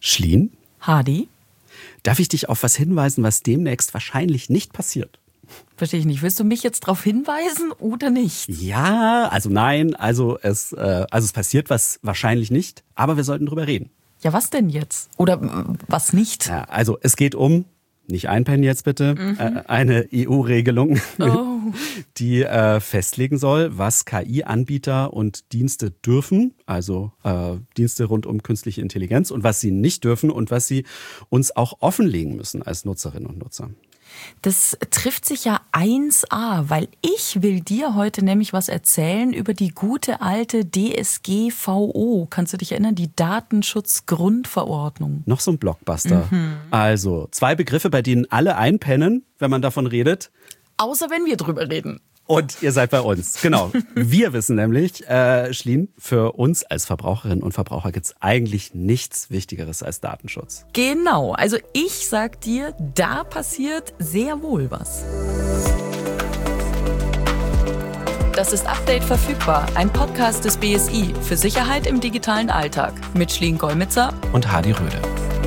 Schleen? Hadi? Darf ich dich auf was hinweisen, was demnächst wahrscheinlich nicht passiert? Verstehe ich nicht. Willst du mich jetzt darauf hinweisen oder nicht? Ja, also nein, es passiert was wahrscheinlich nicht, aber wir sollten drüber reden. Ja, was denn jetzt? Oder was nicht? Ja, also es geht um, nicht einpennen jetzt bitte, eine EU-Regelung, die festlegen soll, was KI-Anbieter und Dienste dürfen, also Dienste rund um künstliche Intelligenz, und was sie nicht dürfen und was sie uns auch offenlegen müssen als Nutzerinnen und Nutzer. Das trifft sich ja 1A, weil ich will dir heute nämlich was erzählen über die gute alte DSGVO. Kannst du dich erinnern? Die Datenschutzgrundverordnung. Noch so ein Blockbuster. Also 2 Begriffe, bei denen alle einpennen, wenn man davon redet. Außer wenn wir drüber reden. Und ihr seid bei uns. Genau. Wir wissen nämlich, Schleen, für uns als Verbraucherinnen und Verbraucher gibt es eigentlich nichts Wichtigeres als Datenschutz. Genau. Also ich sag dir, da passiert sehr wohl was. Das ist Update verfügbar, ein Podcast des BSI für Sicherheit im digitalen Alltag mit Schleen Golmitzer und Hadi Röde.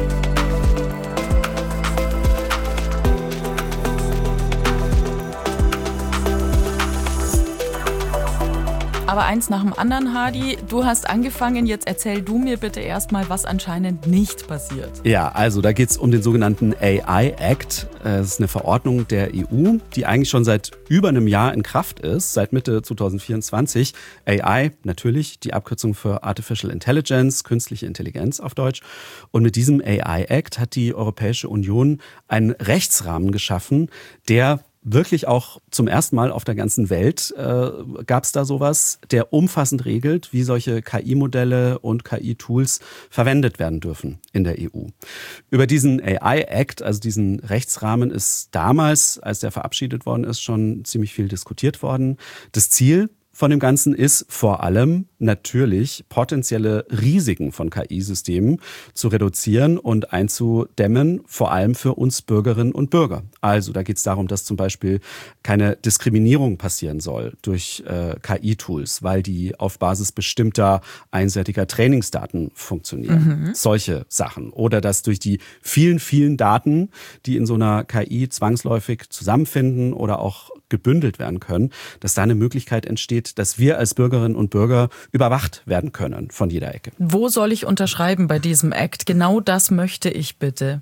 Aber eins nach dem anderen, Hadi, du hast angefangen, jetzt erzähl du mir bitte erstmal, was anscheinend nicht passiert. Ja, also da geht es um den sogenannten AI Act. Das ist eine Verordnung der EU, die eigentlich schon seit über einem Jahr in Kraft ist, seit Mitte 2024. AI, natürlich die Abkürzung für Artificial Intelligence, künstliche Intelligenz auf Deutsch. Und mit diesem AI Act hat die Europäische Union einen Rechtsrahmen geschaffen, der wirklich auch zum ersten Mal auf der ganzen Welt gab es da sowas, der umfassend regelt, wie solche KI-Modelle und KI-Tools verwendet werden dürfen in der EU. Über diesen AI-Act, also diesen Rechtsrahmen, ist damals, als der verabschiedet worden ist, schon ziemlich viel diskutiert worden. Das Ziel von dem Ganzen ist vor allem natürlich potenzielle Risiken von KI-Systemen zu reduzieren und einzudämmen, vor allem für uns Bürgerinnen und Bürger. Also da geht es darum, dass zum Beispiel keine Diskriminierung passieren soll durch KI-Tools, weil die auf Basis bestimmter einseitiger Trainingsdaten funktionieren. Solche Sachen. Oder dass durch die vielen, vielen Daten, die in so einer KI zwangsläufig zusammenfinden oder auch gebündelt werden können, dass da eine Möglichkeit entsteht, dass wir als Bürgerinnen und Bürger überwacht werden können von jeder Ecke. Wo soll ich unterschreiben bei diesem Act? Genau das möchte ich bitte.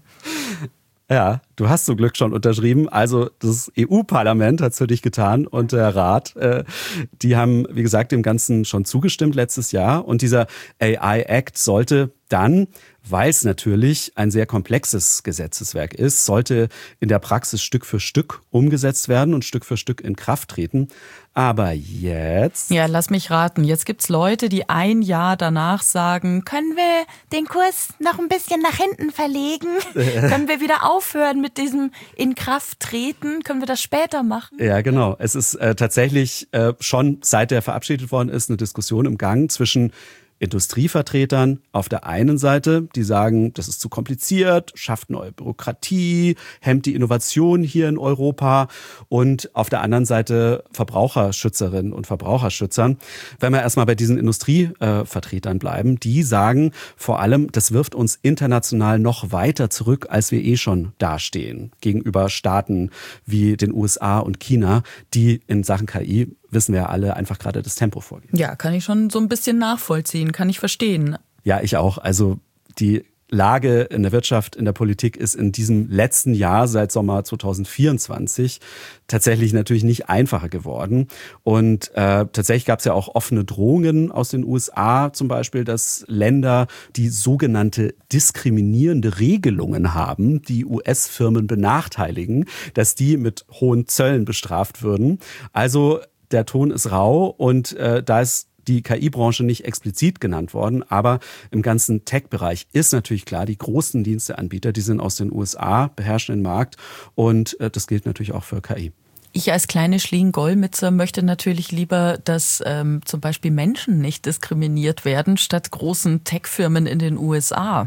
Ja, du hast zum Glück schon unterschrieben. Also das EU-Parlament hat es für dich getan und der Rat, die haben, wie gesagt, dem Ganzen schon zugestimmt letztes Jahr. Und dieser AI-Act sollte dann, weil es natürlich ein sehr komplexes Gesetzeswerk ist, sollte in der Praxis Stück für Stück umgesetzt werden und Stück für Stück in Kraft treten. Aber jetzt... Ja, lass mich raten. Jetzt gibt's Leute, die ein Jahr danach sagen, können wir den Kurs noch ein bisschen nach hinten verlegen? Können wir wieder aufhören mit diesem in Kraft treten? Können wir das später machen? Ja, genau. Es ist tatsächlich schon, seit der verabschiedet worden ist, eine Diskussion im Gang zwischen Industrievertretern auf der einen Seite, die sagen, das ist zu kompliziert, schafft neue Bürokratie, hemmt die Innovation hier in Europa, und auf der anderen Seite Verbraucherschützerinnen und Verbraucherschützern. Wenn wir erstmal bei diesen Industrievertretern bleiben, die sagen vor allem, das wirft uns international noch weiter zurück, als wir schon dastehen, gegenüber Staaten wie den USA und China, die in Sachen KI, wissen wir ja alle, einfach gerade das Tempo vorgeben. Ja, kann ich schon so ein bisschen nachvollziehen, kann ich verstehen. Ja, ich auch. Also die Lage in der Wirtschaft, in der Politik ist in diesem letzten Jahr seit Sommer 2024 tatsächlich natürlich nicht einfacher geworden. Und tatsächlich gab es ja auch offene Drohungen aus den USA zum Beispiel, dass Länder, die sogenannte diskriminierende Regelungen haben, die US-Firmen benachteiligen, dass die mit hohen Zöllen bestraft würden. Also der Ton ist rau und da ist die KI-Branche nicht explizit genannt worden, aber im ganzen Tech-Bereich ist natürlich klar, die großen Diensteanbieter, die sind aus den USA, beherrschen den Markt, und das gilt natürlich auch für KI. Ich als kleine Schleen-Golmitzer möchte natürlich lieber, dass zum Beispiel Menschen nicht diskriminiert werden, statt großen Tech-Firmen in den USA.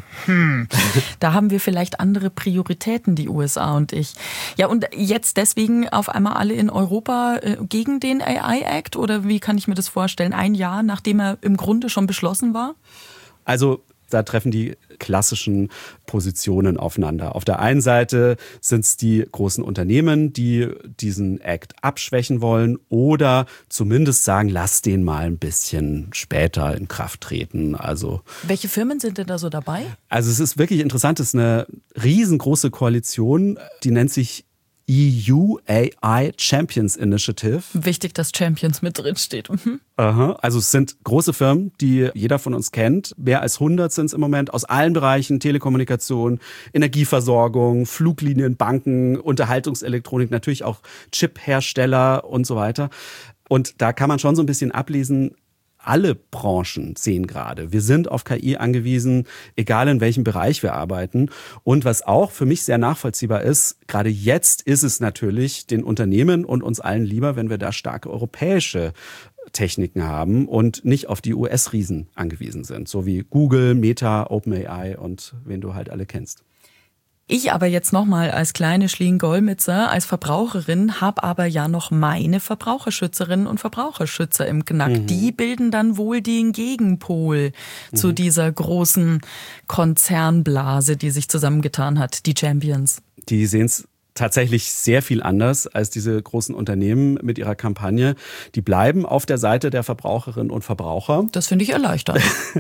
Da haben wir vielleicht andere Prioritäten, die USA und ich. Ja, und jetzt deswegen auf einmal alle in Europa gegen den AI-Act? Oder wie kann ich mir das vorstellen? Ein Jahr, nachdem er im Grunde schon beschlossen war? Also da treffen die klassischen Positionen aufeinander. Auf der einen Seite sind es die großen Unternehmen, die diesen Act abschwächen wollen oder zumindest sagen, lass den mal ein bisschen später in Kraft treten. Also, welche Firmen sind denn da so dabei? Also es ist wirklich interessant, es ist eine riesengroße Koalition, die nennt sich EU AI Champions Initiative. Wichtig, dass Champions mit drin steht. Aha. Also es sind große Firmen, die jeder von uns kennt. Mehr als 100 sind es im Moment aus allen Bereichen: Telekommunikation, Energieversorgung, Fluglinien, Banken, Unterhaltungselektronik, natürlich auch Chip-Hersteller und so weiter. Und da kann man schon so ein bisschen ablesen, alle Branchen sehen gerade, wir sind auf KI angewiesen, egal in welchem Bereich wir arbeiten. Und was auch für mich sehr nachvollziehbar ist, gerade jetzt ist es natürlich den Unternehmen und uns allen lieber, wenn wir da starke europäische Techniken haben und nicht auf die US-Riesen angewiesen sind, so wie Google, Meta, OpenAI und wen du halt alle kennst. Ich aber jetzt nochmal als kleine Schleen-Golmitzer, als Verbraucherin, habe aber ja noch meine Verbraucherschützerinnen und Verbraucherschützer im Knack. Die bilden dann wohl den Gegenpol zu dieser großen Konzernblase, die sich zusammengetan hat, die Champions. Die sehen es tatsächlich sehr viel anders als diese großen Unternehmen mit ihrer Kampagne. Die bleiben auf der Seite der Verbraucherinnen und Verbraucher. Das finde ich erleichternd.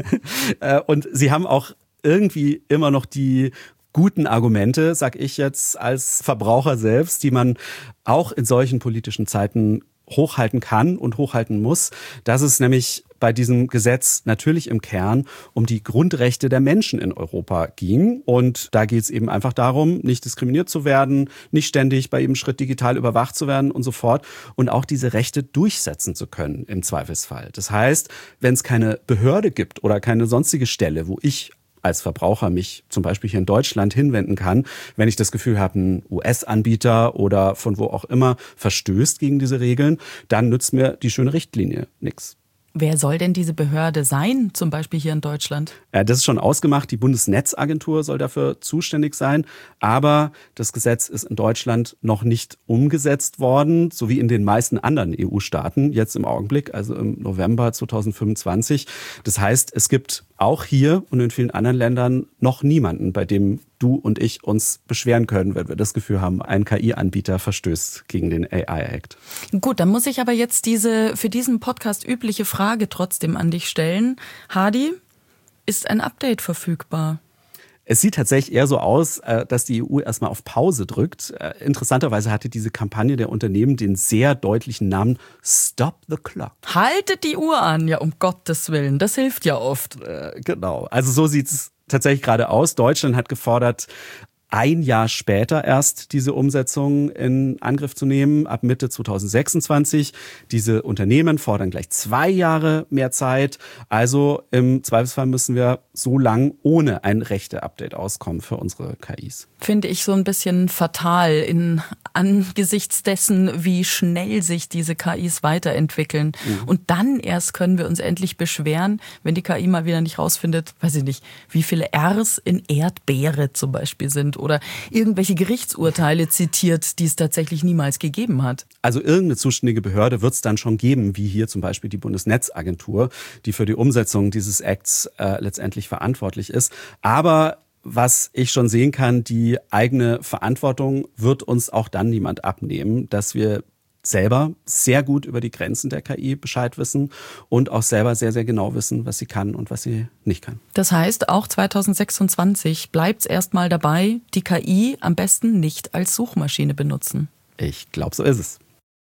Und sie haben auch irgendwie immer noch die guten Argumente, sag ich jetzt als Verbraucher selbst, die man auch in solchen politischen Zeiten hochhalten kann und hochhalten muss. Dass es nämlich bei diesem Gesetz natürlich im Kern um die Grundrechte der Menschen in Europa ging. Und da geht es eben einfach darum, nicht diskriminiert zu werden, nicht ständig bei jedem Schritt digital überwacht zu werden und so fort. Und auch diese Rechte durchsetzen zu können im Zweifelsfall. Das heißt, wenn es keine Behörde gibt oder keine sonstige Stelle, wo ich als Verbraucher mich zum Beispiel hier in Deutschland hinwenden kann, wenn ich das Gefühl habe, ein US-Anbieter oder von wo auch immer verstößt gegen diese Regeln, dann nützt mir die schöne Richtlinie nichts. Wer soll denn diese Behörde sein, zum Beispiel hier in Deutschland? Das ist schon ausgemacht. Die Bundesnetzagentur soll dafür zuständig sein. Aber das Gesetz ist in Deutschland noch nicht umgesetzt worden, so wie in den meisten anderen EU-Staaten jetzt im Augenblick, also im November 2025. Das heißt, es gibt auch hier und in vielen anderen Ländern noch niemanden, bei dem du und ich uns beschweren können, wenn wir das Gefühl haben, ein KI-Anbieter verstößt gegen den AI-Act. Gut, dann muss ich aber jetzt diese für diesen Podcast übliche Frage trotzdem an dich stellen. Hadi, ist ein Update verfügbar? Es sieht tatsächlich eher so aus, dass die EU erstmal auf Pause drückt. Interessanterweise hatte diese Kampagne der Unternehmen den sehr deutlichen Namen Stop the Clock. Haltet die Uhr an, ja, um Gottes Willen, das hilft ja oft. Genau, also so sieht es tatsächlich gerade aus. Deutschland hat gefordert, ein Jahr später erst diese Umsetzung in Angriff zu nehmen, ab Mitte 2026. Diese Unternehmen fordern gleich 2 Jahre mehr Zeit. Also im Zweifelsfall müssen wir so lang ohne ein Rechte-Update auskommen für unsere KIs. Finde ich so ein bisschen fatal angesichts dessen, wie schnell sich diese KIs weiterentwickeln. Und dann erst können wir uns endlich beschweren, wenn die KI mal wieder nicht rausfindet, weiß ich nicht, wie viele Rs in Erdbeere zum Beispiel sind oder irgendwelche Gerichtsurteile zitiert, die es tatsächlich niemals gegeben hat. Also irgendeine zuständige Behörde wird es dann schon geben, wie hier zum Beispiel die Bundesnetzagentur, die für die Umsetzung dieses Acts letztendlich verantwortlich ist. Aber was ich schon sehen kann, die eigene Verantwortung wird uns auch dann niemand abnehmen, dass wir selber sehr gut über die Grenzen der KI Bescheid wissen und auch selber sehr, sehr genau wissen, was sie kann und was sie nicht kann. Das heißt, auch 2026 bleibt es erstmal dabei, die KI am besten nicht als Suchmaschine benutzen. Ich glaube, so ist es.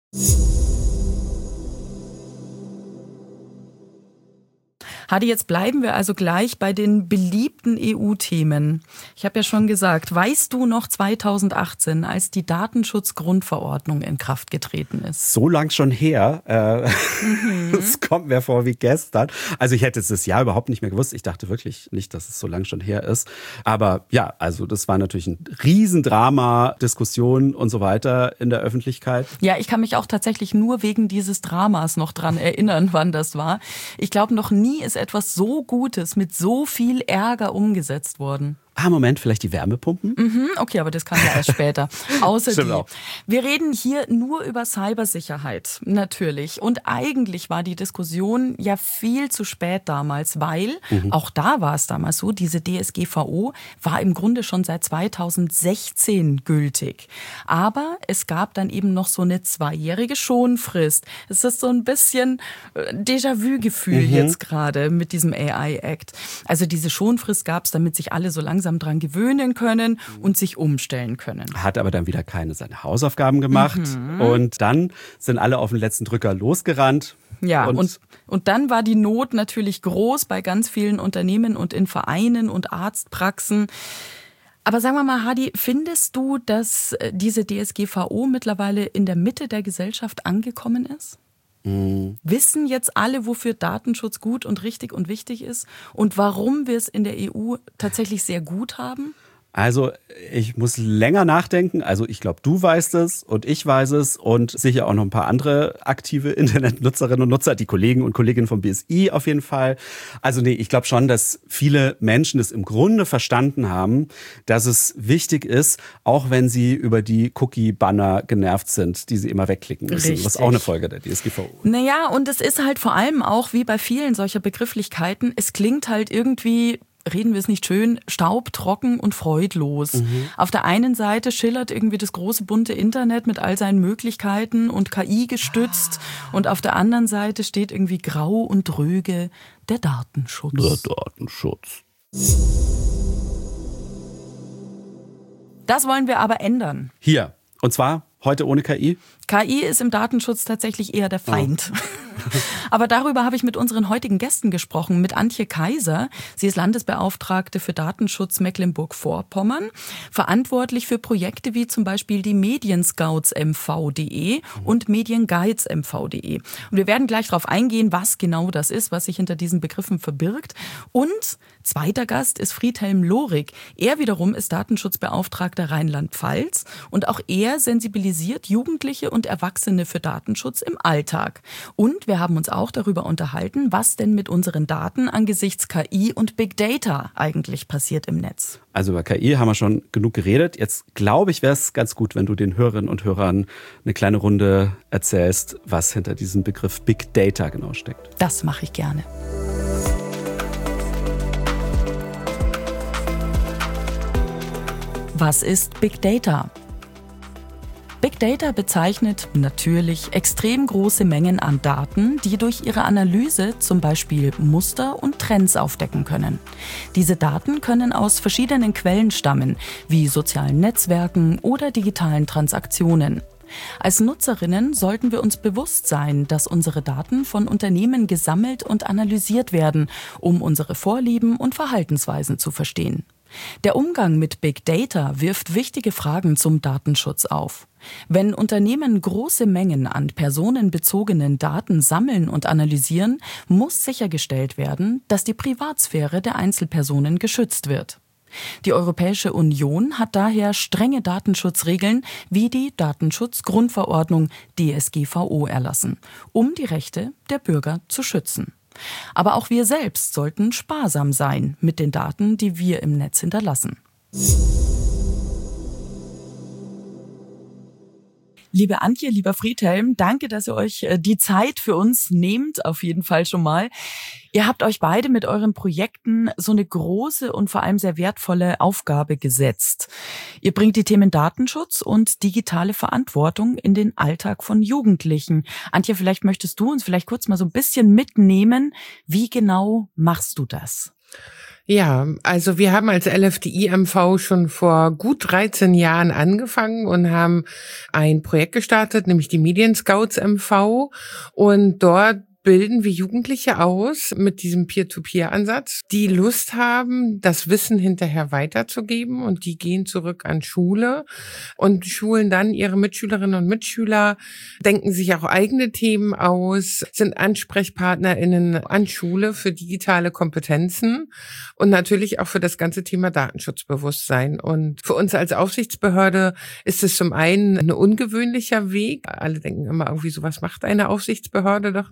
Hadi, jetzt bleiben wir also gleich bei den beliebten EU-Themen. Ich habe ja schon gesagt, weißt du noch 2018, als die Datenschutzgrundverordnung in Kraft getreten ist? So lang schon her. Das kommt mir vor wie gestern. Also ich hätte es das Jahr überhaupt nicht mehr gewusst. Ich dachte wirklich nicht, dass es so lang schon her ist. Aber ja, also das war natürlich ein Riesendrama, Diskussion und so weiter in der Öffentlichkeit. Ja, ich kann mich auch tatsächlich nur wegen dieses Dramas noch dran erinnern, wann das war. Ich glaube, noch nie ist etwas so Gutes mit so viel Ärger umgesetzt worden. Moment, vielleicht die Wärmepumpen? Okay, aber das kam ja erst später. Außerdem, wir reden hier nur über Cybersicherheit, natürlich. Und eigentlich war die Diskussion ja viel zu spät damals, weil, auch da war es damals so, diese DSGVO war im Grunde schon seit 2016 gültig. Aber es gab dann eben noch so eine 2-jährige Schonfrist. Es ist so ein bisschen Déjà-vu-Gefühl jetzt gerade mit diesem AI-Act. Also diese Schonfrist gab es, damit sich alle so langsam dran gewöhnen können und sich umstellen können. Hat aber dann wieder seine Hausaufgaben gemacht und dann sind alle auf den letzten Drücker losgerannt. Ja, und dann war die Not natürlich groß bei ganz vielen Unternehmen und in Vereinen und Arztpraxen. Aber sagen wir mal, Hadi, findest du, dass diese DSGVO mittlerweile in der Mitte der Gesellschaft angekommen ist? Wissen jetzt alle, wofür Datenschutz gut und richtig und wichtig ist und warum wir es in der EU tatsächlich sehr gut haben? Also ich muss länger nachdenken. Also ich glaube, du weißt es und ich weiß es und sicher auch noch ein paar andere aktive Internetnutzerinnen und Nutzer, die Kollegen und Kolleginnen vom BSI auf jeden Fall. Also nee, ich glaube schon, dass viele Menschen es im Grunde verstanden haben, dass es wichtig ist, auch wenn sie über die Cookie-Banner genervt sind, die sie immer wegklicken müssen. Richtig. Das ist auch eine Folge der DSGVO. Naja, und es ist halt vor allem auch, wie bei vielen solcher Begrifflichkeiten, es klingt halt irgendwie, reden wir es nicht schön, staubtrocken und freudlos. Auf der einen Seite schillert irgendwie das große bunte Internet mit all seinen Möglichkeiten und KI gestützt und auf der anderen Seite steht irgendwie grau und dröge der Datenschutz. Der Datenschutz. Das wollen wir aber ändern. Hier, und zwar heute ohne KI? KI ist im Datenschutz tatsächlich eher der Feind. Aber darüber habe ich mit unseren heutigen Gästen gesprochen, mit Antje Kaiser. Sie ist Landesbeauftragte für Datenschutz Mecklenburg-Vorpommern, verantwortlich für Projekte wie zum Beispiel die Medienscouts-MV.de und Medienguides-MV.de. Und wir werden gleich darauf eingehen, was genau das ist, was sich hinter diesen Begriffen verbirgt. Und zweiter Gast ist Friedhelm Lohrig. Er wiederum ist Datenschutzbeauftragter Rheinland-Pfalz und auch er sensibilisiert Jugendliche und Erwachsene für Datenschutz im Alltag. Und wir haben uns auch darüber unterhalten, was denn mit unseren Daten angesichts KI und Big Data eigentlich passiert im Netz. Also über KI haben wir schon genug geredet. Jetzt glaube ich, wäre es ganz gut, wenn du den Hörerinnen und Hörern eine kleine Runde erzählst, was hinter diesem Begriff Big Data genau steckt. Das mache ich gerne. Was ist Big Data? Big Data bezeichnet natürlich extrem große Mengen an Daten, die durch ihre Analyse zum Beispiel Muster und Trends aufdecken können. Diese Daten können aus verschiedenen Quellen stammen, wie sozialen Netzwerken oder digitalen Transaktionen. Als Nutzerinnen sollten wir uns bewusst sein, dass unsere Daten von Unternehmen gesammelt und analysiert werden, um unsere Vorlieben und Verhaltensweisen zu verstehen. Der Umgang mit Big Data wirft wichtige Fragen zum Datenschutz auf. Wenn Unternehmen große Mengen an personenbezogenen Daten sammeln und analysieren, muss sichergestellt werden, dass die Privatsphäre der Einzelpersonen geschützt wird. Die Europäische Union hat daher strenge Datenschutzregeln wie die Datenschutzgrundverordnung DSGVO erlassen, um die Rechte der Bürger zu schützen. Aber auch wir selbst sollten sparsam sein mit den Daten, die wir im Netz hinterlassen. Liebe Antje, lieber Friedhelm, danke, dass ihr euch die Zeit für uns nehmt, auf jeden Fall schon mal. Ihr habt euch beide mit euren Projekten so eine große und vor allem sehr wertvolle Aufgabe gesetzt. Ihr bringt die Themen Datenschutz und digitale Verantwortung in den Alltag von Jugendlichen. Antje, vielleicht möchtest du uns vielleicht kurz mal so ein bisschen mitnehmen. Wie genau machst du das? Ja, also wir haben als LFDI MV schon vor gut 13 Jahren angefangen und haben ein Projekt gestartet, nämlich die Medienscouts MV. Und dort bilden wir Jugendliche aus mit diesem Peer-to-Peer-Ansatz, die Lust haben, das Wissen hinterher weiterzugeben, und die gehen zurück an Schule und schulen dann ihre Mitschülerinnen und Mitschüler, denken sich auch eigene Themen aus, sind AnsprechpartnerInnen an Schule für digitale Kompetenzen und natürlich auch für das ganze Thema Datenschutzbewusstsein. Und für uns als Aufsichtsbehörde ist es zum einen ein ungewöhnlicher Weg. Alle denken immer irgendwie so, was macht eine Aufsichtsbehörde doch nicht?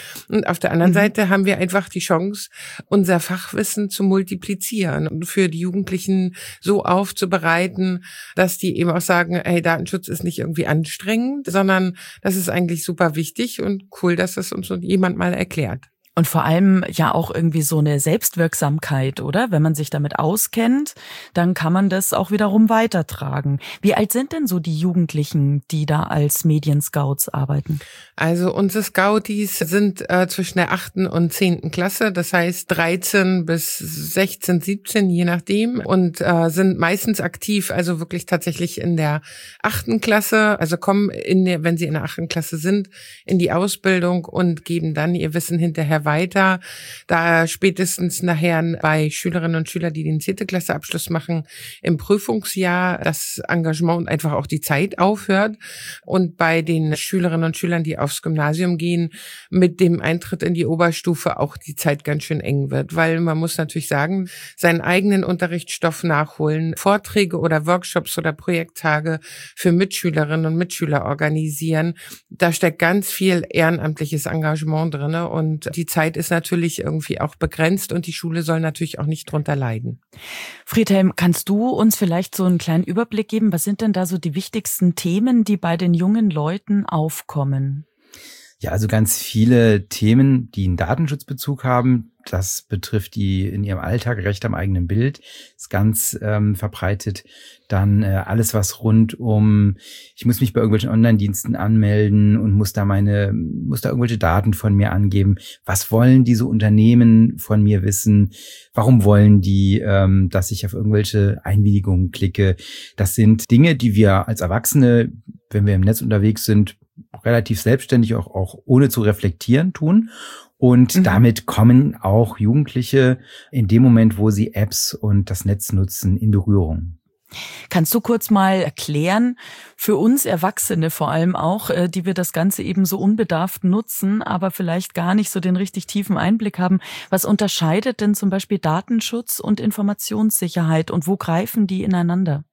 Und auf der anderen Seite haben wir einfach die Chance, unser Fachwissen zu multiplizieren und für die Jugendlichen so aufzubereiten, dass die eben auch sagen, hey, Datenschutz ist nicht irgendwie anstrengend, sondern das ist eigentlich super wichtig und cool, dass das uns jemand mal erklärt. Und vor allem ja auch irgendwie so eine Selbstwirksamkeit, oder? Wenn man sich damit auskennt, dann kann man das auch wiederum weitertragen. Wie alt sind denn so die Jugendlichen, die da als Medienscouts arbeiten? Also unsere Scouties sind zwischen der 8. und 10. Klasse, das heißt 13 bis 16, 17, je nachdem, und sind meistens aktiv, also wirklich tatsächlich in der 8. Klasse, also kommen wenn sie in der 8. Klasse sind, in die Ausbildung und geben dann ihr Wissen hinterher weiter. Da spätestens nachher bei Schülerinnen und Schülern, die den 10. Klasse Abschluss machen, im Prüfungsjahr das Engagement und einfach auch die Zeit aufhört. Und bei den Schülerinnen und Schülern, die aufs Gymnasium gehen, mit dem Eintritt in die Oberstufe auch die Zeit ganz schön eng wird. Weil man muss natürlich sagen, seinen eigenen Unterrichtsstoff nachholen, Vorträge oder Workshops oder Projekttage für Mitschülerinnen und Mitschüler organisieren. Da steckt ganz viel ehrenamtliches Engagement drin und die Zeit ist natürlich irgendwie auch begrenzt und die Schule soll natürlich auch nicht drunter leiden. Friedhelm, kannst du uns vielleicht so einen kleinen Überblick geben? Was sind denn da so die wichtigsten Themen, die bei den jungen Leuten aufkommen? Ja, also ganz viele Themen, die einen Datenschutzbezug haben. Das betrifft die in ihrem Alltag Recht am eigenen Bild, ist ganz verbreitet. Dann alles, was rund um, ich muss mich bei irgendwelchen Online-Diensten anmelden und muss da irgendwelche Daten von mir angeben. Was wollen diese Unternehmen von mir wissen? Warum wollen die, dass ich auf irgendwelche Einwilligungen klicke? Das sind Dinge, die wir als Erwachsene, wenn wir im Netz unterwegs sind, relativ selbstständig auch ohne zu reflektieren tun. Und damit kommen auch Jugendliche in dem Moment, wo sie Apps und das Netz nutzen, in Berührung. Kannst du kurz mal erklären, für uns Erwachsene vor allem auch, die wir das Ganze eben so unbedarft nutzen, aber vielleicht gar nicht so den richtig tiefen Einblick haben, was unterscheidet denn zum Beispiel Datenschutz und Informationssicherheit und wo greifen die ineinander?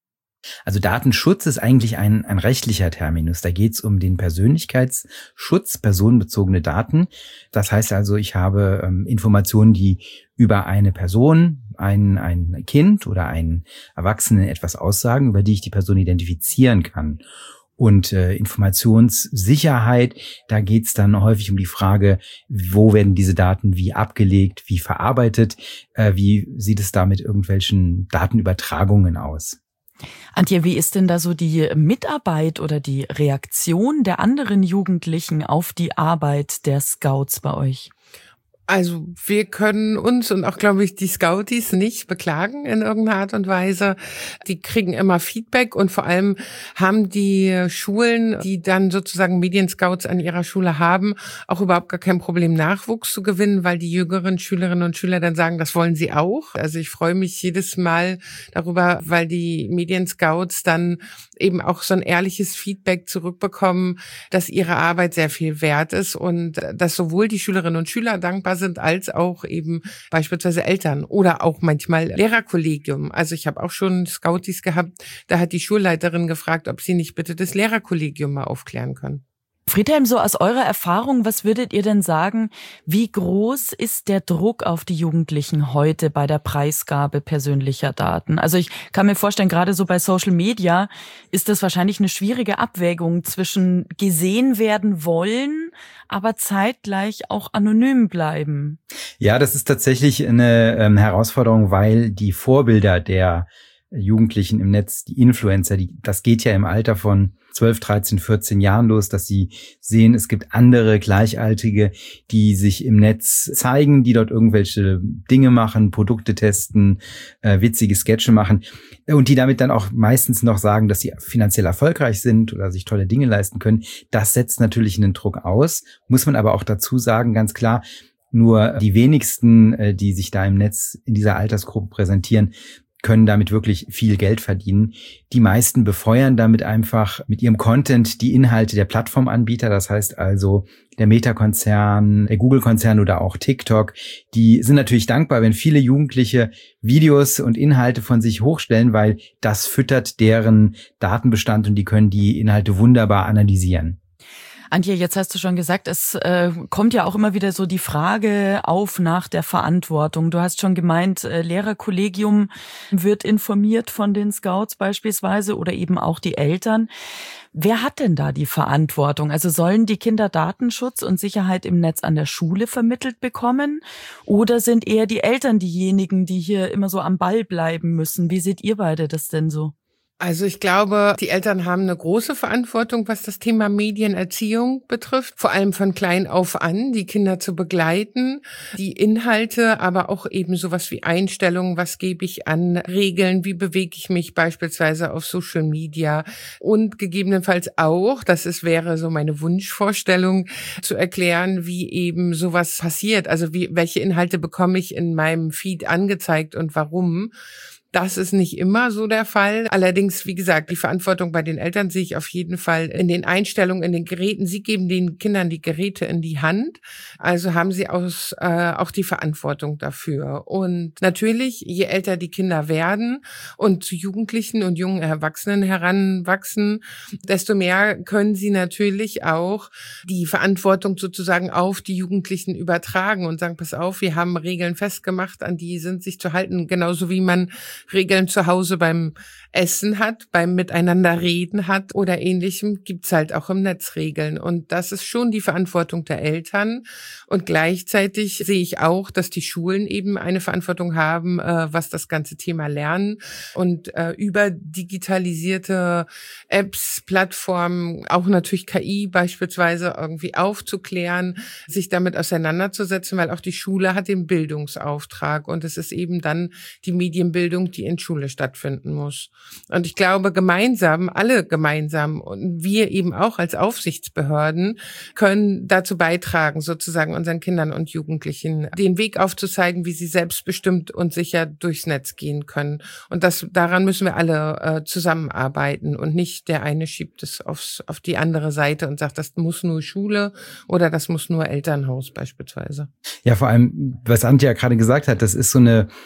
Also Datenschutz ist eigentlich ein rechtlicher Terminus. Da geht es um den Persönlichkeitsschutz, personenbezogene Daten. Das heißt also, ich habe Informationen, die über eine Person, ein Kind oder einen Erwachsenen etwas aussagen, über die ich die Person identifizieren kann. Und Informationssicherheit, da geht es dann häufig um die Frage, wo werden diese Daten wie abgelegt, wie verarbeitet, wie sieht es da mit irgendwelchen Datenübertragungen aus? Antje, wie ist denn da so die Mitarbeit oder die Reaktion der anderen Jugendlichen auf die Arbeit der Scouts bei euch? Also wir können uns und auch, glaube ich, die Scouties nicht beklagen in irgendeiner Art und Weise. Die kriegen immer Feedback und vor allem haben die Schulen, die dann sozusagen Medienscouts an ihrer Schule haben, auch überhaupt gar kein Problem, Nachwuchs zu gewinnen, weil die jüngeren Schülerinnen und Schüler dann sagen, das wollen sie auch. Also ich freue mich jedes Mal darüber, weil die Medienscouts dann eben auch so ein ehrliches Feedback zurückbekommen, dass ihre Arbeit sehr viel wert ist und dass sowohl die Schülerinnen und Schüler dankbar sind, als auch eben beispielsweise Eltern oder auch manchmal Lehrerkollegium. Also ich habe auch schon Scouties gehabt, da hat die Schulleiterin gefragt, ob sie nicht bitte das Lehrerkollegium mal aufklären können. Friedhelm, so aus eurer Erfahrung, was würdet ihr denn sagen, wie groß ist der Druck auf die Jugendlichen heute bei der Preisgabe persönlicher Daten? Also ich kann mir vorstellen, gerade so bei Social Media ist das wahrscheinlich eine schwierige Abwägung zwischen gesehen werden wollen, aber zeitgleich auch anonym bleiben. Ja, das ist tatsächlich eine Herausforderung, weil die Vorbilder der Jugendlichen im Netz, die Influencer, das geht ja im Alter von 12, 13, 14 Jahren los, dass sie sehen, es gibt andere Gleichaltrige, die sich im Netz zeigen, die dort irgendwelche Dinge machen, Produkte testen, witzige Sketche machen und die damit dann auch meistens noch sagen, dass sie finanziell erfolgreich sind oder sich tolle Dinge leisten können. Das setzt natürlich einen Druck aus, muss man aber auch dazu sagen, ganz klar, nur die wenigsten, die sich da im Netz in dieser Altersgruppe präsentieren, können damit wirklich viel Geld verdienen. Die meisten befeuern damit einfach mit ihrem Content die Inhalte der Plattformanbieter. Das heißt also der Meta-Konzern, der Google-Konzern oder auch TikTok. Die sind natürlich dankbar, wenn viele Jugendliche Videos und Inhalte von sich hochstellen, weil das füttert deren Datenbestand und die können die Inhalte wunderbar analysieren. Antje, jetzt hast du schon gesagt, es kommt ja auch immer wieder so die Frage auf nach der Verantwortung. Du hast schon gemeint, Lehrerkollegium wird informiert von den Scouts beispielsweise oder eben auch die Eltern. Wer hat denn da die Verantwortung? Also sollen die Kinder Datenschutz und Sicherheit im Netz an der Schule vermittelt bekommen? Oder sind eher die Eltern diejenigen, die hier immer so am Ball bleiben müssen? Wie seht ihr beide das denn so? Also ich glaube, die Eltern haben eine große Verantwortung, was das Thema Medienerziehung betrifft, vor allem von klein auf an, die Kinder zu begleiten, die Inhalte, aber auch eben sowas wie Einstellungen, was gebe ich an Regeln, wie bewege ich mich beispielsweise auf Social Media und gegebenenfalls auch, wäre so meine Wunschvorstellung, zu erklären, wie eben sowas passiert, also welche Inhalte bekomme ich in meinem Feed angezeigt und warum. Das ist nicht immer so der Fall. Allerdings, wie gesagt, die Verantwortung bei den Eltern sehe ich auf jeden Fall in den Einstellungen, in den Geräten. Sie geben den Kindern die Geräte in die Hand. Also haben sie auch die Verantwortung dafür. Und natürlich, je älter die Kinder werden und zu Jugendlichen und jungen Erwachsenen heranwachsen, desto mehr können sie natürlich auch die Verantwortung sozusagen auf die Jugendlichen übertragen und sagen, pass auf, wir haben Regeln festgemacht, an die sind sich zu halten, genauso wie man Regeln zu Hause beim Essen hat, beim Miteinander reden hat oder Ähnlichem, gibt's halt auch im Netz Regeln. Und das ist schon die Verantwortung der Eltern. Und gleichzeitig sehe ich auch, dass die Schulen eben eine Verantwortung haben, was das ganze Thema Lernen und über digitalisierte Apps, Plattformen, auch natürlich KI beispielsweise irgendwie aufzuklären, sich damit auseinanderzusetzen, weil auch die Schule hat den Bildungsauftrag und es ist eben dann die Medienbildung, die in Schule stattfinden muss. Und ich glaube, alle gemeinsam und wir eben auch als Aufsichtsbehörden können dazu beitragen, sozusagen unseren Kindern und Jugendlichen den Weg aufzuzeigen, wie sie selbstbestimmt und sicher durchs Netz gehen können. Und daran müssen wir alle zusammenarbeiten und nicht der eine schiebt es auf die andere Seite und sagt, das muss nur Schule oder das muss nur Elternhaus beispielsweise. Ja, vor allem, was Antje ja gerade gesagt hat, das ist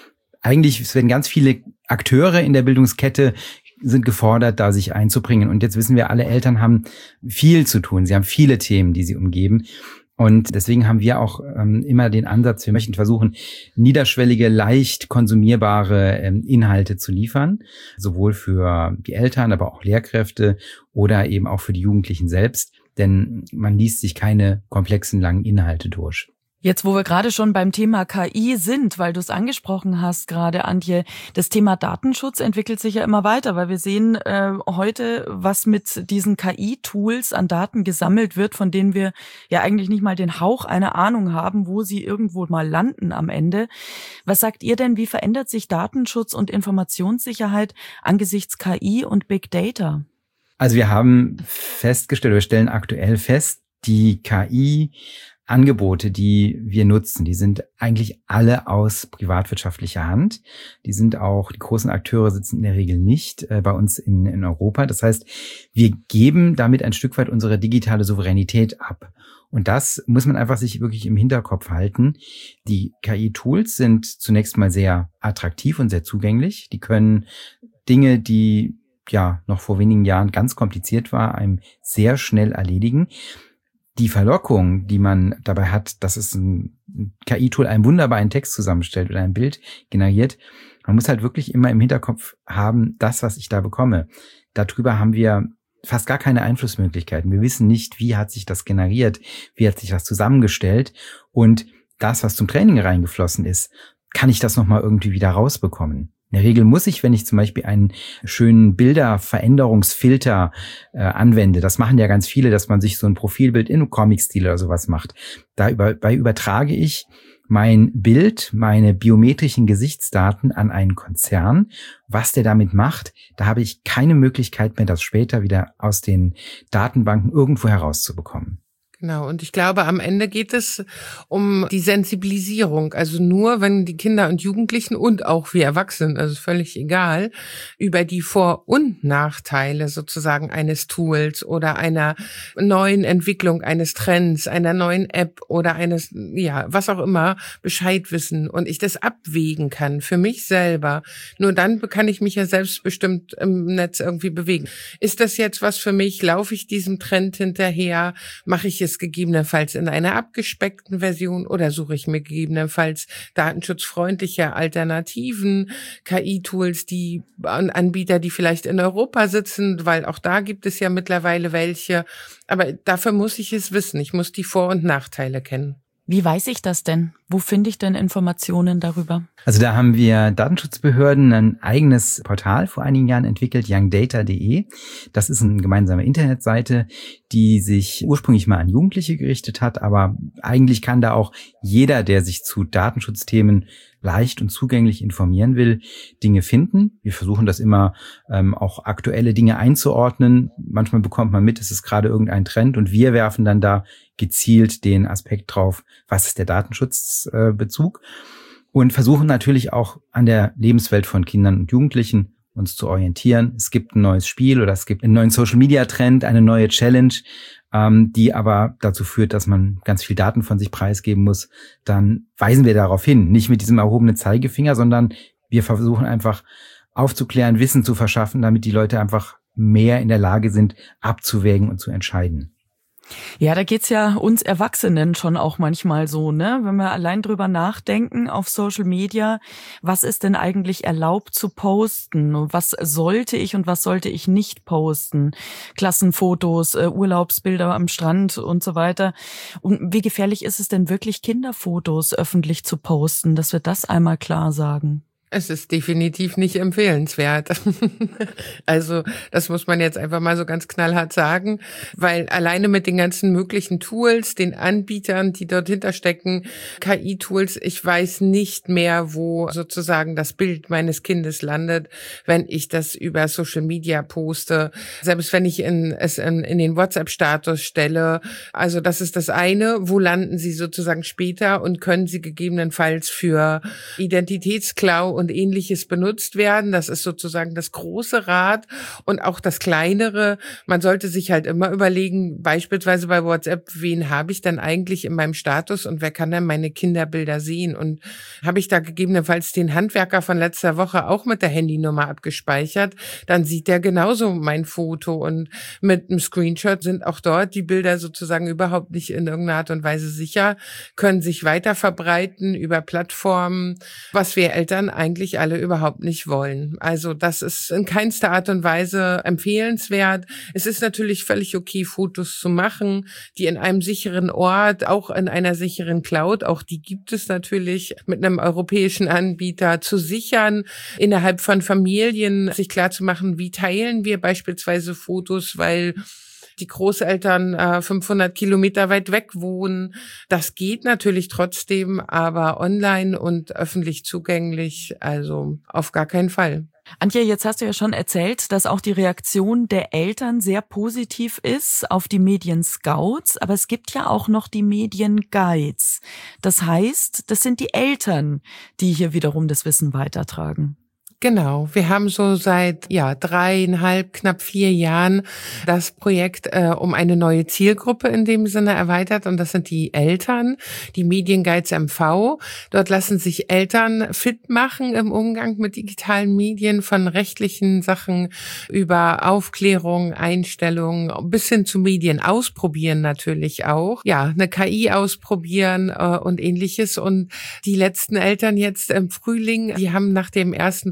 es werden ganz viele Akteure in der Bildungskette sind gefordert, da sich einzubringen. Und jetzt wissen wir, alle Eltern haben viel zu tun. Sie haben viele Themen, die sie umgeben. Und deswegen haben wir auch immer den Ansatz, wir möchten versuchen, niederschwellige, leicht konsumierbare Inhalte zu liefern, sowohl für die Eltern, aber auch Lehrkräfte oder eben auch für die Jugendlichen selbst. Denn man liest sich keine komplexen, langen Inhalte durch. Jetzt, wo wir gerade schon beim Thema KI sind, weil du es angesprochen hast gerade, Antje, das Thema Datenschutz entwickelt sich ja immer weiter, weil wir sehen heute, was mit diesen KI-Tools an Daten gesammelt wird, von denen wir ja eigentlich nicht mal den Hauch einer Ahnung haben, wo sie irgendwo mal landen am Ende. Was sagt ihr denn, wie verändert sich Datenschutz und Informationssicherheit angesichts KI und Big Data? Also wir haben wir stellen aktuell fest, die KI-Angebote, die wir nutzen, die sind eigentlich alle aus privatwirtschaftlicher Hand. Die großen Akteure sitzen in der Regel nicht bei uns in Europa. Das heißt, wir geben damit ein Stück weit unsere digitale Souveränität ab. Und das muss man einfach sich wirklich im Hinterkopf halten. Die KI-Tools sind zunächst mal sehr attraktiv und sehr zugänglich. Die können Dinge, die ja noch vor wenigen Jahren ganz kompliziert war, einem sehr schnell erledigen. Die Verlockung, die man dabei hat, dass es ein KI-Tool einem wunderbar einen Text zusammenstellt oder ein Bild generiert, man muss halt wirklich immer im Hinterkopf haben, das, was ich da bekomme. Darüber haben wir fast gar keine Einflussmöglichkeiten. Wir wissen nicht, wie hat sich das generiert, wie hat sich das zusammengestellt und das, was zum Training reingeflossen ist, kann ich das nochmal irgendwie wieder rausbekommen. In der Regel muss ich, wenn ich zum Beispiel einen schönen Bilderveränderungsfilter anwende, das machen ja ganz viele, dass man sich so ein Profilbild in Comic-Stil oder sowas macht. Dabei übertrage ich mein Bild, meine biometrischen Gesichtsdaten an einen Konzern. Was der damit macht, da habe ich keine Möglichkeit mehr, das später wieder aus den Datenbanken irgendwo herauszubekommen. Genau, und ich glaube, am Ende geht es um die Sensibilisierung. Also nur, wenn die Kinder und Jugendlichen und auch wir Erwachsenen, also völlig egal, über die Vor- und Nachteile sozusagen eines Tools oder einer neuen Entwicklung eines Trends, einer neuen App oder eines, ja, was auch immer, Bescheid wissen und ich das abwägen kann für mich selber. Nur dann kann ich mich ja selbstbestimmt im Netz irgendwie bewegen. Ist das jetzt was für mich? Laufe ich diesem Trend hinterher? Mache ich es gegebenenfalls in einer abgespeckten Version oder suche ich mir gegebenenfalls datenschutzfreundliche Alternativen, KI-Tools, die Anbieter, die vielleicht in Europa sitzen, weil auch da gibt es ja mittlerweile welche. Aber dafür muss ich es wissen. Ich muss die Vor- und Nachteile kennen. Wie weiß ich das denn? Wo finde ich denn Informationen darüber? Also da haben wir Datenschutzbehörden ein eigenes Portal vor einigen Jahren entwickelt, youngdata.de. Das ist eine gemeinsame Internetseite, die sich ursprünglich mal an Jugendliche gerichtet hat, aber eigentlich kann da auch jeder, der sich zu Datenschutzthemen leicht und zugänglich informieren will, Dinge finden. Wir versuchen das immer auch aktuelle Dinge einzuordnen. Manchmal bekommt man mit, es ist gerade irgendein Trend und wir werfen dann da gezielt den Aspekt drauf, was ist der Datenschutzbezug und versuchen natürlich auch an der Lebenswelt von Kindern und Jugendlichen uns zu orientieren. Es gibt ein neues Spiel oder es gibt einen neuen Social-Media-Trend, eine neue Challenge, die aber dazu führt, dass man ganz viel Daten von sich preisgeben muss. Dann weisen wir darauf hin, nicht mit diesem erhobenen Zeigefinger, sondern wir versuchen einfach aufzuklären, Wissen zu verschaffen, damit die Leute einfach mehr in der Lage sind, abzuwägen und zu entscheiden. Ja, da geht's ja uns Erwachsenen schon auch manchmal so, ne? Wenn wir allein drüber nachdenken auf Social Media, was ist denn eigentlich erlaubt zu posten? Was sollte ich und was sollte ich nicht posten? Klassenfotos, Urlaubsbilder am Strand und so weiter. Und wie gefährlich ist es denn wirklich, Kinderfotos öffentlich zu posten, dass wir das einmal klar sagen? Es ist definitiv nicht empfehlenswert. Also das muss man jetzt einfach mal so ganz knallhart sagen, weil alleine mit den ganzen möglichen Tools, den Anbietern, die dort hinterstecken, KI-Tools, ich weiß nicht mehr, wo sozusagen das Bild meines Kindes landet, wenn ich das über Social Media poste, selbst wenn ich es in den WhatsApp-Status stelle. Also das ist das eine, wo landen sie sozusagen später und können sie gegebenenfalls für Identitätsklau und Ähnliches benutzt werden. Das ist sozusagen das große Rad und auch das kleinere. Man sollte sich halt immer überlegen, beispielsweise bei WhatsApp, wen habe ich dann eigentlich in meinem Status und wer kann dann meine Kinderbilder sehen? Und habe ich da gegebenenfalls den Handwerker von letzter Woche auch mit der Handynummer abgespeichert, dann sieht der genauso mein Foto und mit einem Screenshot sind auch dort die Bilder sozusagen überhaupt nicht in irgendeiner Art und Weise sicher, können sich weiter verbreiten über Plattformen, was wir Eltern eigentlich alle überhaupt nicht wollen. Also das ist in keinster Art und Weise empfehlenswert. Es ist natürlich völlig okay, Fotos zu machen, die in einem sicheren Ort, auch in einer sicheren Cloud, auch die gibt es natürlich, mit einem europäischen Anbieter zu sichern, innerhalb von Familien sich klarzumachen, wie teilen wir beispielsweise Fotos, weil die Großeltern 500 Kilometer weit weg wohnen. Das geht natürlich trotzdem, aber online und öffentlich zugänglich, also auf gar keinen Fall. Antje, jetzt hast du ja schon erzählt, dass auch die Reaktion der Eltern sehr positiv ist auf die Medien-Scouts, aber es gibt ja auch noch die Medien-Guides. Das heißt, das sind die Eltern, die hier wiederum das Wissen weitertragen. Genau, wir haben so seit 3,5, knapp 4 Jahren das Projekt um eine neue Zielgruppe in dem Sinne erweitert und das sind die Eltern, die Medienguides MV. Dort lassen sich Eltern fit machen im Umgang mit digitalen Medien, von rechtlichen Sachen über Aufklärung, Einstellungen bis hin zu Medien ausprobieren natürlich auch. Ja, eine KI ausprobieren und Ähnliches und die letzten Eltern jetzt im Frühling, die haben nach dem ersten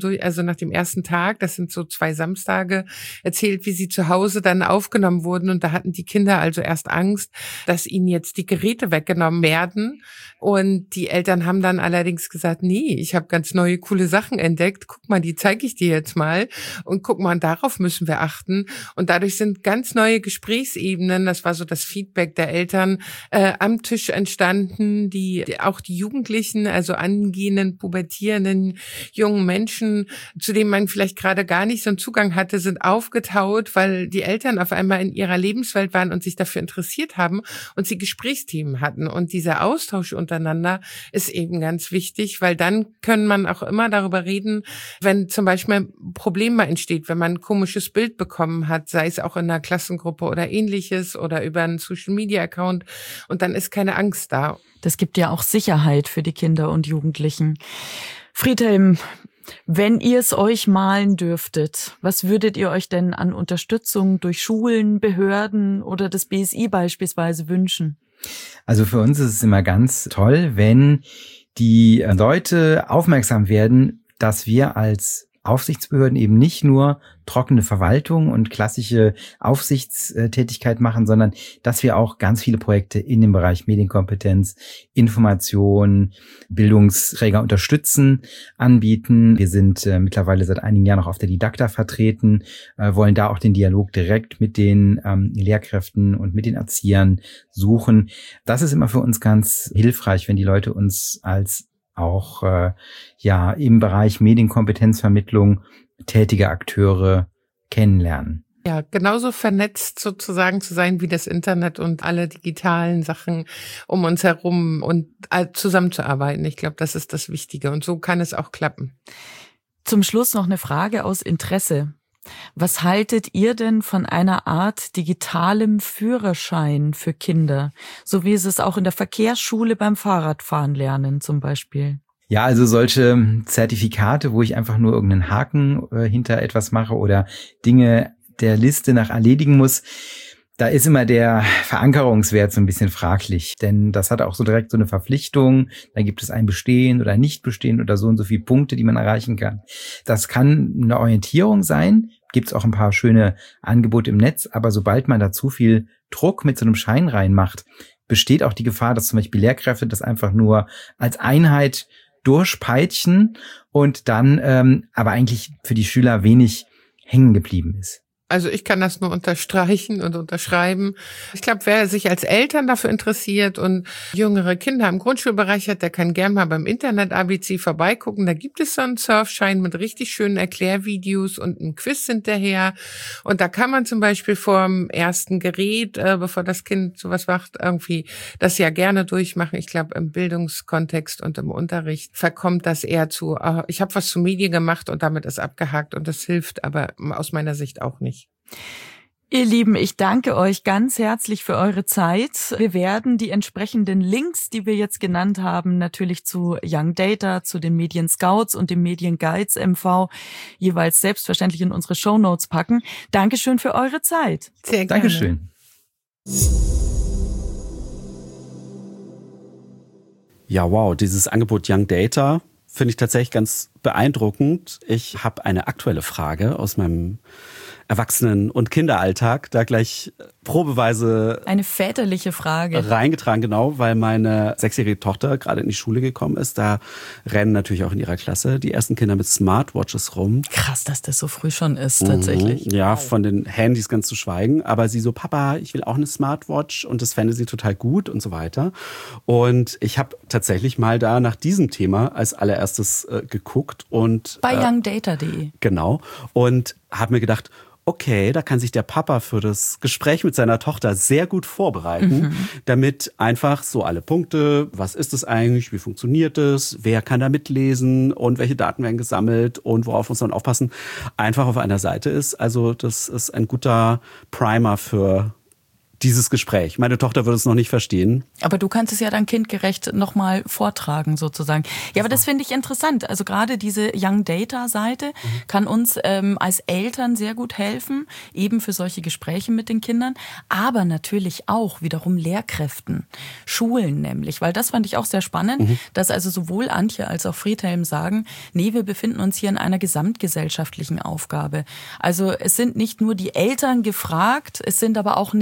Tag, das sind so 2 Samstage, erzählt, wie sie zu Hause dann aufgenommen wurden. Und da hatten die Kinder also erst Angst, dass ihnen jetzt die Geräte weggenommen werden. Und die Eltern haben dann allerdings gesagt, nee, ich habe ganz neue, coole Sachen entdeckt. Guck mal, die zeige ich dir jetzt mal. Und guck mal, darauf müssen wir achten. Und dadurch sind ganz neue Gesprächsebenen, das war so das Feedback der Eltern, am Tisch entstanden, die auch die Jugendlichen, also angehenden, pubertierenden jungen Menschen zu denen man vielleicht gerade gar nicht so einen Zugang hatte, sind aufgetaut, weil die Eltern auf einmal in ihrer Lebenswelt waren und sich dafür interessiert haben und sie Gesprächsthemen hatten. Und dieser Austausch untereinander ist eben ganz wichtig, weil dann kann man auch immer darüber reden, wenn zum Beispiel ein Problem mal entsteht, wenn man ein komisches Bild bekommen hat, sei es auch in einer Klassengruppe oder ähnliches oder über einen Social-Media-Account, und dann ist keine Angst da. Das gibt ja auch Sicherheit für die Kinder und Jugendlichen. Friedhelm, wenn ihr es euch malen dürftet, was würdet ihr euch denn an Unterstützung durch Schulen, Behörden oder das BSI beispielsweise wünschen? Also für uns ist es immer ganz toll, wenn die Leute aufmerksam werden, dass wir als Aufsichtsbehörden eben nicht nur trockene Verwaltung und klassische Aufsichtstätigkeit machen, sondern dass wir auch ganz viele Projekte in dem Bereich Medienkompetenz, Information, Bildungsträger unterstützen, anbieten. Wir sind mittlerweile seit einigen Jahren auch auf der Didakta vertreten, wollen da auch den Dialog direkt mit den Lehrkräften und mit den Erziehern suchen. Das ist immer für uns ganz hilfreich, wenn die Leute uns als auch im Bereich Medienkompetenzvermittlung tätige Akteure kennenlernen. Ja, genauso vernetzt sozusagen zu sein wie das Internet und alle digitalen Sachen um uns herum und zusammenzuarbeiten. Ich glaube, das ist das Wichtige und so kann es auch klappen. Zum Schluss noch eine Frage aus Interesse. Was haltet ihr denn von einer Art digitalem Führerschein für Kinder, so wie es auch in der Verkehrsschule beim Fahrradfahren lernen zum Beispiel? Ja, also solche Zertifikate, wo ich einfach nur irgendeinen Haken hinter etwas mache oder Dinge der Liste nach erledigen muss, da ist immer der Verankerungswert so ein bisschen fraglich, denn das hat auch so direkt so eine Verpflichtung, da gibt es ein Bestehen oder Nicht-Bestehen oder so und so viele Punkte, die man erreichen kann. Das kann eine Orientierung sein, gibt es auch ein paar schöne Angebote im Netz, aber sobald man da zu viel Druck mit so einem Schein reinmacht, besteht auch die Gefahr, dass zum Beispiel Lehrkräfte das einfach nur als Einheit durchpeitschen und dann aber eigentlich für die Schüler wenig hängen geblieben ist. Also ich kann das nur unterstreichen und unterschreiben. Ich glaube, wer sich als Eltern dafür interessiert und jüngere Kinder im Grundschulbereich hat, der kann gern mal beim Internet-ABC vorbeigucken. Da gibt es so einen Surfschein mit richtig schönen Erklärvideos und einem Quiz hinterher. Und da kann man zum Beispiel vor dem ersten Gerät, bevor das Kind sowas macht, irgendwie das ja gerne durchmachen. Ich glaube, im Bildungskontext und im Unterricht verkommt das eher zu, ich habe was zu Medien gemacht und damit ist abgehakt und das hilft aber aus meiner Sicht auch nicht. Ihr Lieben, ich danke euch ganz herzlich für eure Zeit. Wir werden die entsprechenden Links, die wir jetzt genannt haben, natürlich zu Young Data, zu den Medien Scouts und dem Medien Guides MV jeweils selbstverständlich in unsere Shownotes packen. Dankeschön für eure Zeit. Sehr gerne. Dankeschön. Ja, wow, dieses Angebot Young Data finde ich tatsächlich ganz beeindruckend. Ich habe eine aktuelle Frage aus meinem Erwachsenen- und Kinderalltag, da gleich probeweise eine väterliche Frage reingetragen, genau, weil meine 6-jährige Tochter gerade in die Schule gekommen ist. Da rennen natürlich auch in ihrer Klasse die ersten Kinder mit Smartwatches rum. Krass, dass das so früh schon ist, tatsächlich. Ja, von den Handys ganz zu schweigen. Aber sie so, Papa, ich will auch eine Smartwatch und das fände sie total gut und so weiter. Und ich habe tatsächlich mal da nach diesem Thema als allererstes geguckt und bei youngdata.de. Genau. Und habe mir gedacht, okay, da kann sich der Papa für das Gespräch mit seiner Tochter sehr gut vorbereiten, damit einfach so alle Punkte, was ist es eigentlich, wie funktioniert es, wer kann da mitlesen und welche Daten werden gesammelt und worauf muss man aufpassen, einfach auf einer Seite ist. Also das ist ein guter Primer für dieses Gespräch. Meine Tochter würde es noch nicht verstehen. Aber du kannst es ja dann kindgerecht nochmal vortragen sozusagen. Ja, aber das finde ich interessant. Also gerade diese Young Data Seite kann uns als Eltern sehr gut helfen, eben für solche Gespräche mit den Kindern, aber natürlich auch wiederum Lehrkräften, Schulen nämlich, weil das fand ich auch sehr spannend, dass also sowohl Antje als auch Friedhelm sagen, nee, wir befinden uns hier in einer gesamtgesellschaftlichen Aufgabe. Also es sind nicht nur die Eltern gefragt, es sind aber auch nicht nur die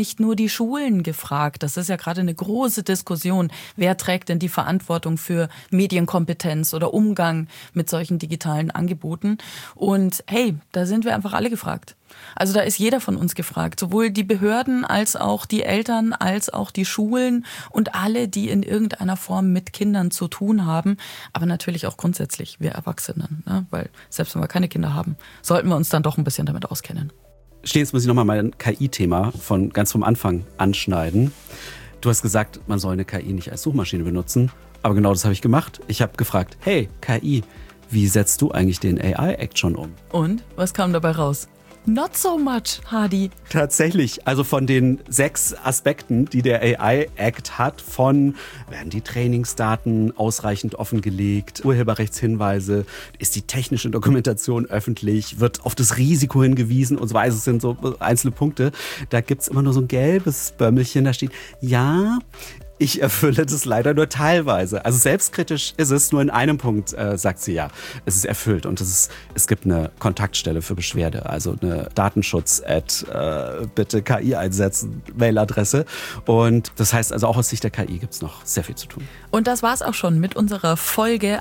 die Schulen gefragt. Das ist ja gerade eine große Diskussion. Wer trägt denn die Verantwortung für Medienkompetenz oder Umgang mit solchen digitalen Angeboten? Und hey, da sind wir einfach alle gefragt. Also da ist jeder von uns gefragt, sowohl die Behörden als auch die Eltern, als auch die Schulen und alle, die in irgendeiner Form mit Kindern zu tun haben, aber natürlich auch grundsätzlich wir Erwachsenen, ne? Weil selbst wenn wir keine Kinder haben, sollten wir uns dann doch ein bisschen damit auskennen. Jetzt muss ich nochmal mein KI-Thema von ganz vom Anfang anschneiden. Du hast gesagt, man soll eine KI nicht als Suchmaschine benutzen, aber genau das habe ich gemacht. Ich habe gefragt, hey KI, wie setzt du eigentlich den AI-Act schon um? Und was kam dabei raus? Not so much, Hadi. Tatsächlich, also von den 6 Aspekten, die der AI-Act hat, werden die Trainingsdaten ausreichend offengelegt, Urheberrechtshinweise, ist die technische Dokumentation öffentlich, wird auf das Risiko hingewiesen und so weiter. Es sind so einzelne Punkte. Da gibt's immer nur so ein gelbes Bömmelchen, da steht, ja, ich erfülle das leider nur teilweise. Also selbstkritisch ist es, nur in einem Punkt sagt sie ja, es ist erfüllt. Und es gibt eine Kontaktstelle für Beschwerde, also eine Datenschutz@ bitte KI einsetzen, Mailadresse. Und das heißt also auch aus Sicht der KI gibt es noch sehr viel zu tun. Und das war's auch schon mit unserer Folge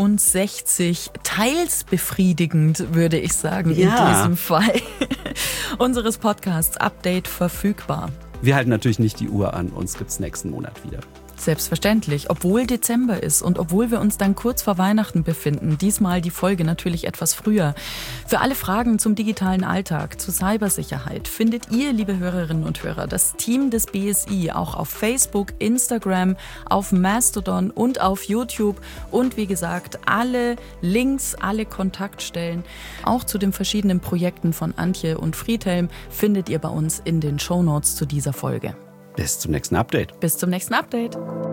61. Teils befriedigend, würde ich sagen, in diesem Fall. Unseres Podcasts Update verfügbar. Wir halten natürlich nicht die Uhr an, uns gibt's nächsten Monat wieder. Selbstverständlich, obwohl Dezember ist und obwohl wir uns dann kurz vor Weihnachten befinden, diesmal die Folge natürlich etwas früher. Für alle Fragen zum digitalen Alltag, zu Cybersicherheit findet ihr, liebe Hörerinnen und Hörer, das Team des BSI auch auf Facebook, Instagram, auf Mastodon und auf YouTube. Und wie gesagt, alle Links, alle Kontaktstellen, auch zu den verschiedenen Projekten von Antje und Friedhelm, findet ihr bei uns in den Shownotes zu dieser Folge. Bis zum nächsten Update. Bis zum nächsten Update.